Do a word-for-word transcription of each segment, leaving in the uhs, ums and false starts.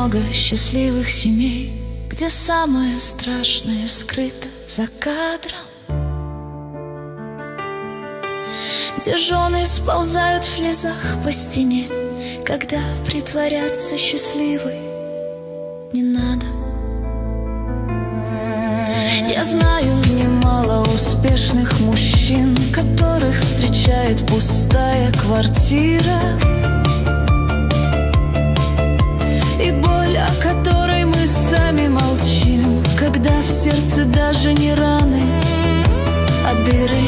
много счастливых семей, где самое страшное скрыто за кадром, где жены сползают в слезах по стене, когда притворяться счастливой не надо. Я знаю немало успешных мужчин, которых встречает пустая квартира, и боль, о которой мы сами молчим, когда в сердце даже не раны, а дыры.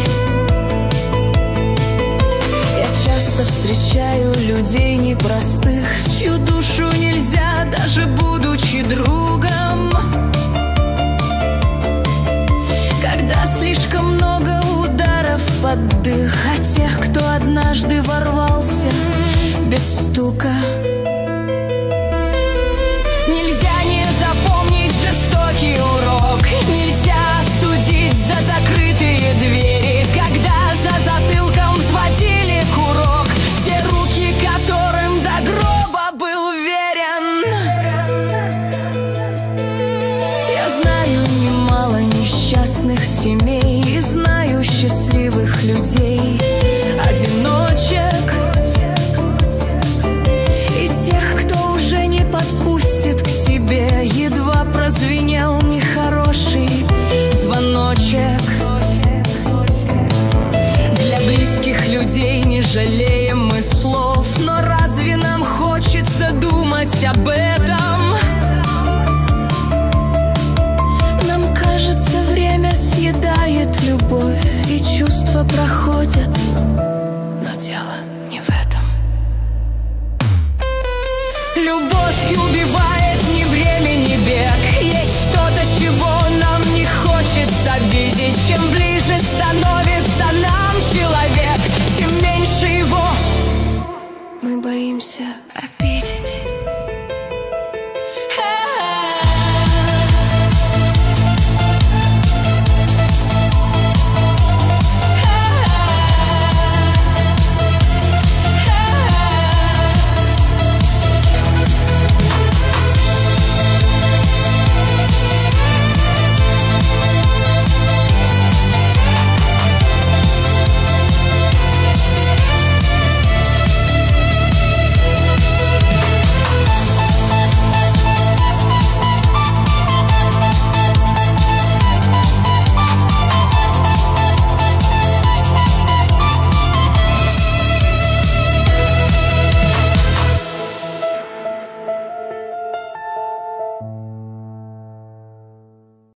Я часто встречаю людей непростых, в чью душу нельзя, даже будучи другом, когда слишком много ударов под дых, а тех, кто однажды ворвался без стука. Нельзя не запомнить жестокий урок, нельзя судить за закрытые двери, когда за затылком взводили курок те руки, которым до гроба был верен. Я знаю немало несчастных семей и знаю счастливых людей, одиночек и тех, кто уже не подпустит к себе, едва прозвенел нехороший звоночек. Для близких людей не жалеем мы слов, но разве нам хочется думать об этом? Нам кажется, время съедает любовь, и чувства проходят, но дело не в этом. Любовь убивает ни время, ни бег. Есть что-то, чего нам не хочется видеть. Чем ближе становится нам человек, тем меньше его мы боимся обидеть.